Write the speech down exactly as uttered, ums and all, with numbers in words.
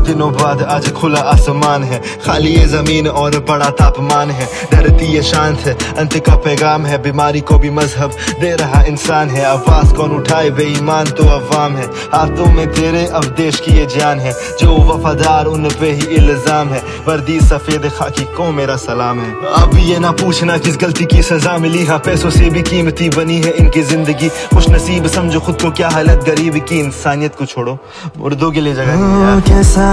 दिनों बाद आज खुला आसमान है, खाली ये जमीन और बड़ा तापमान है। धरती ये शांत है, अंत का पैगाम है, बीमारी को भी मजहब दे रहा इंसान है। आवाज कौन उठाए, बेईमान तो अवाम है। हाथों में तेरे अब देश की ये जान है, जो वफादार उन पे ही इल्जाम है। वर्दी सफेद खाकी को मेरा सलाम है। अब ये ना पूछना किस गलती की सजा मिली, हाँ पैसों से भी कीमती बनी है इनकी जिंदगी। खुश नसीब समझो खुद को, क्या हालत गरीब की। इंसानियत को छोड़ो, मुर्दों के लिए जगह नहीं है।